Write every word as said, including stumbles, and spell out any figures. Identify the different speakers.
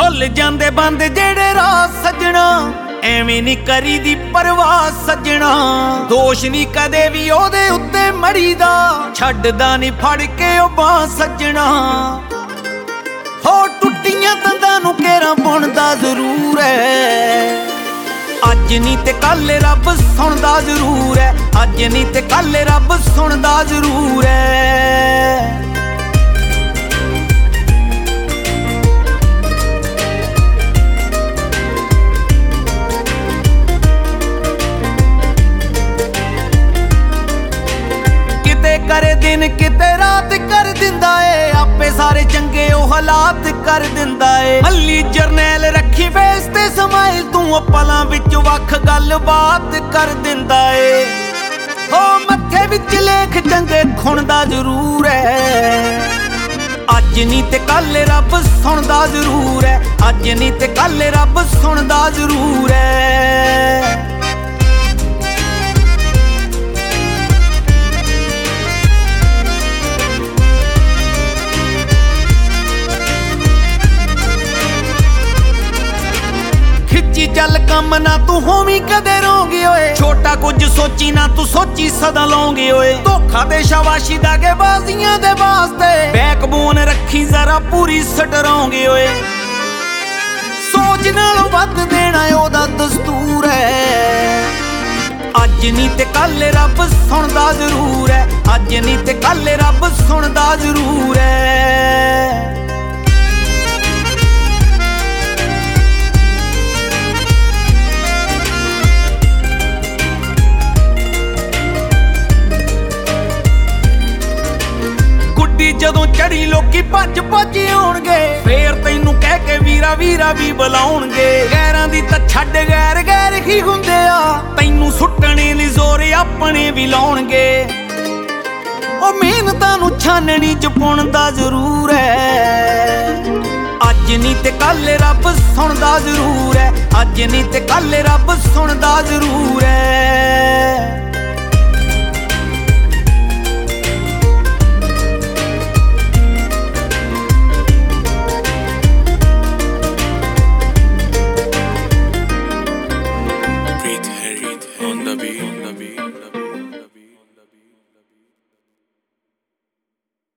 Speaker 1: ਭੁੱਲ ਜਾਂਦੇ ਬੰਦ ਜਿਹੜੇ ਰਾਹ ਸੱਜਣਾ, ਐਵੇਂ ਨੀ ਕਰੀ ਦੀ ਪਰਵਾਹ ਸੱਜਣਾ। ਦੋਸ਼ ਨੀ ਕਦੇ ਵੀ ਉਹਦੇ ਉੱਤੇ ਮੜੀ ਦਾ, ਛੱਡਦਾ ਨੀ ਫੜ ਕੇ ਉਹ ਬਾਂਹ ਸੱਜਣਾ। ਹੋ ਟੁੱਟੀਆਂ ਤੰਦਾਂ ਨੂੰ ਕੇਰਾਂ ਬੁਣਦਾ ਜ਼ਰੂਰ ਐ, ਅੱਜ ਨੀ ਤੇ ਕੱਲ ਰੱਬ ਸੁਣਦਾ ਜ਼ਰੂਰ ਐ। ਅੱਜ ਨੀ ਤੇ ਕੱਲ ਰੱਬ ਸੁਣਦਾ ਜ਼ਰੂਰ ਐ। ਕਿਤੇ ਕਰੇ ਦਿਨ ਕਿਤੇ ਰਾਤ ਕਰ ਦਿੰਦਾ ਏ, ਆਪੇ ਸਾਰੇ ਚੰਗੇ ਉਹ ਹਾਲਾਤ ਕਰ ਦਿੰਦਾ ਏ। ਮੱਲੀ ਜਰਨੈਲ ਰੱਖੀ ਫੇਸ ਤੇ ਸਮਾਈਲ, ਤੂੰ ਪਲਾਂ ਵਿੱਚ ਵੱਖ ਗੱਲ ਬਾਤ ਕਰ ਦਿੰਦਾ ਏ। ਹੋ ਮੱਥੇ ਵਿੱਚ ਲੇਖ ਚੰਗੇ ਖੁਣਦਾ ਜ਼ਰੂਰ ਐ, ਅੱਜ ਨੀ ਤੇ ਕੱਲ ਰੱਬ ਸੁਣਦਾ ਜ਼ਰੂਰ ਐ। ਅੱਜ ਨੀ ਤੇ ਕੱਲ ਰੱਬ ਸੁਣਦਾ ਜ਼ਰੂਰ ਐ। ਚੱਲ ਕੰਮ ਨਾ ਤੂੰ ਹੋਵੀਂ ਕਦੇ ਰੋਂਗੀ ਓਏ, ਛੋਟਾ ਕੁਝ ਸੋਚੀ ਨਾ ਤੂੰ ਸੋਚੀ ਸਦਾ ਲਓਂਗੇ ਓਏ। ਧੋਖਾ ਦੇ ਸ਼ਾਬਾਸ਼ੀ ਦਾਗੇ ਬਾਜ਼ੀਆਂ ਦੇ ਵਾਸਤੇ, ਬੈਕਬੋਨ ਰੱਖੀ ਜ਼ਰਾ ਪੂਰੀ ਸਟਰੋਂਗੇ ਓਏ। ਸੋਚ ਨਾਲੋਂ ਵੱਧ ਦੇਣਾ ਉਹਦਾ ਦਸਤੂਰ ਐ, ਅੱਜ ਨੀ ਤੇ ਕੱਲ ਰੱਬ ਸੁਣਦਾ ਜ਼ਰੂਰ ਐ। ਅੱਜ ਨੀ ਤੇ ਕੱਲ ਰੱਬ ਸੁਣਦਾ ਜ਼ਰੂਰ ਐ। ਜਦੋਂ ਚੜੀ ਲੋਕੀ ਭੱਜ ਭੱਜ ਆਉਣਗੇ, ਫੇਰ ਤੈਨੂੰ ਕਹਿ ਕੇ ਵੀਰਾ ਵੀਰਾ ਵੀ ਬੁਲਾਉਣਗੇ। ਗੈਰਾਂ ਦੀ ਤਾਂ ਛੱਡ ਗੈਰ ਗੈਰ ਹੀ ਹੁੰਦੇ ਆ, ਤੈਨੂੰ ਸੁੱਟਣੇ ਲਈ ਜ਼ੋਰ ਆਪਣੇ ਵੀ ਲਾਉਣਗੇ। ਉਹ ਮਿਹਨਤਾਂ ਨੂੰ ਛਾਨਣੀ ਚ ਪੁਣਦਾ ਜ਼ਰੂਰ ਐ, ਅੱਜ ਨੀ ਤੇ ਕੱਲ ਰੱਬ ਸੁਣਦਾ ਜ਼ਰੂਰ ਐ। ਅੱਜ ਨੀ ਤੇ ਕੱਲ ਰੱਬ ਸੁਣਦਾ ਜ਼ਰੂਰ ਐ।